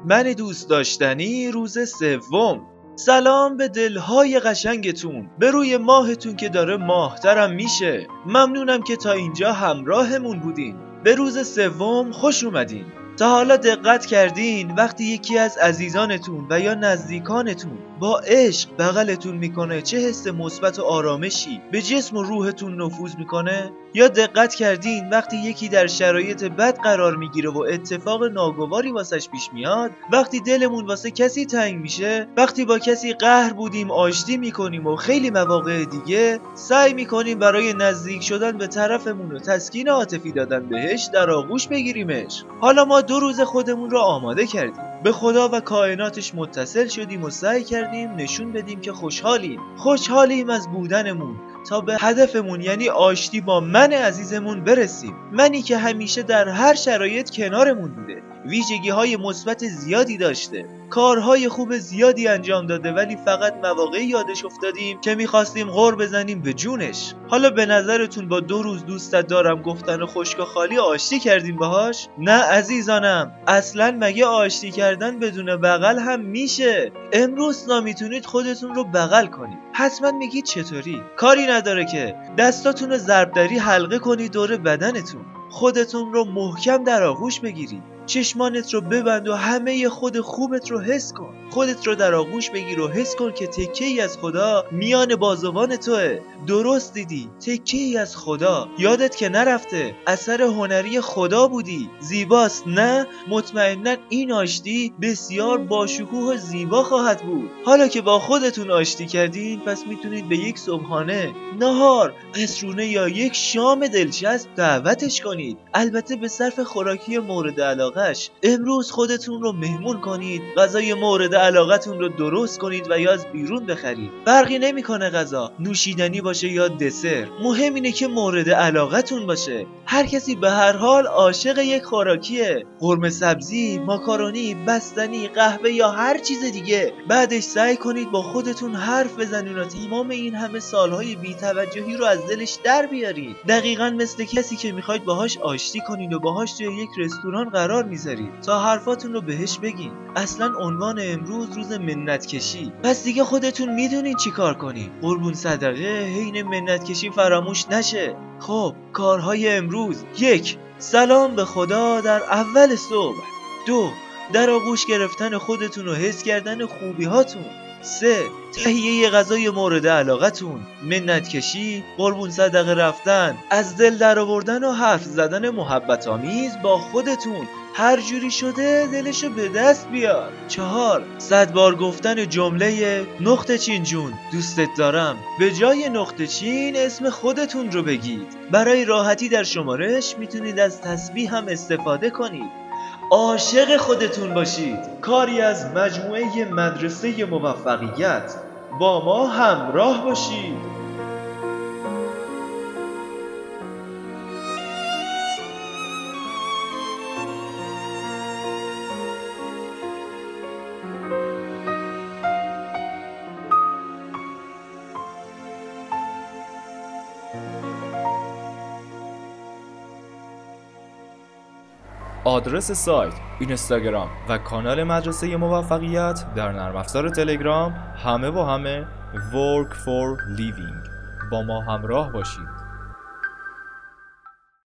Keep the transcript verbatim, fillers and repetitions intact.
من دوست داشتنی روز سوم. سلام به دلهای قشنگتون، به روی ماهتون که داره ماهترم میشه. ممنونم که تا اینجا همراهمون بودین. به روز سوم خوش اومدین. تا حالا دقت کردین وقتی یکی از عزیزانتون و یا نزدیکانتون با عشق بغلتون میکنه چه حس مثبت و آرامشی به جسم و روحتون نفوذ میکنه؟ یا دقت کردین وقتی یکی در شرایط بد قرار میگیره و اتفاق ناگواری واسش پیش میاد، وقتی دلمون واسه کسی تنگ میشه، وقتی با کسی قهر بودیم آشتی میکنیم و خیلی مواقع دیگه سعی میکنیم برای نزدیک شدن به طرفمون و تسکین عاطفی دادن بهش در آغوش بگیریمش. حالا ما دو روز خودمون رو آماده کردیم، به خدا و کائناتش متصل شدیم و سعی کردیم نشون بدیم که خوشحالیم خوشحالیم از بودنمون تا به هدفمون یعنی آشتی با من عزیزمون برسیم. منی که همیشه در هر شرایط کنارمون بوده، ویژگی های مثبت زیادی داشته، کارهای خوب زیادی انجام داده، ولی فقط مواقعی یادش افتادیم که میخواستیم غر بزنیم به جونش. حالا به نظرتون با دو روز دوستت دارم گفتن و خشک و خالی آشتی کردیم باهاش؟ نه عزیزانم، اصلا مگه آشتی کردن بدون بغل هم میشه؟ امروز میتونید خودتون رو بغل کنید. حتما میگید چطوری؟ کاری نداره که دستاتون رو ضربدری حلقه کنید دور بدنتون، خودتون رو محکم در آغوش بگیرید، چشمانت رو ببند و همه خود خوبت رو حس کن. خودت رو در آغوش بگیر و حس کن که تکه ای از خدا میان بازوان توه. درست دیدی، تکه ای از خدا. یادت که نرفته، اثر هنری خدا بودی. زیباست نه؟ مطمئناً این آشتی بسیار باشکوه و زیبا خواهد بود. حالا که با خودتون آشتی کردین، پس میتونید به یک صبحانه، نهار، عصرونه یا یک شام دلچسب دعوتش کنید. البته به صرف خوراکی مورد علاقش. امروز خودتون رو مهمون کنید، غذای مورد علاقتون رو درست کنید و یا از بیرون بخرید. فرقی نمیکنه غذا نوشیدنی باشه یا دسر، مهم اینه که مورد علاقتون باشه. هر کسی به هر حال عاشق یک خوراکیه، قرمه سبزی، ماکارونی، بستنی، قهوه یا هر چیز دیگه. بعدش سعی کنید با خودتون حرف بزنید و تمام این همه سالهای بی‌توجهی رو از دلش در بیارید. دقیقاً مثل کسی که میخواید باهاش آشتی کنید و باهاش توی یک رستوران قرار میذارید تا حرفاتون رو بهش بگین. اصلا عنوان امروز روز منت کشی، پس دیگه خودتون میدونین چی کار کنید. قربون صدقه حین منت کشی فراموش نشه. خب کارهای امروز: یک، سلام به خدا در اول صبح. دو، در آغوش گرفتن خودتون و حس کردن خوبی هاتون. سه، تهیه غذای مورد علاقتون. منت کشی، قربون صدقه رفتن، از دل در آوردن و حرف زدن محبت آمیز با خودتون. هر جوری شده دلشو به دست بیار. چهار، صد بار گفتن جمله نقطه چین جون دوستت دارم. به جای نقطه چین اسم خودتون رو بگید. برای راحتی در شمارش میتونید از تسبیح هم استفاده کنید. عاشق خودتون باشید. کاری از مجموعه مدرسه موفقیت. با ما همراه باشید. آدرس سایت، اینستاگرام و کانال مدرسه موفقیت در نرم افزار تلگرام همه و همه work for living. با ما همراه باشید.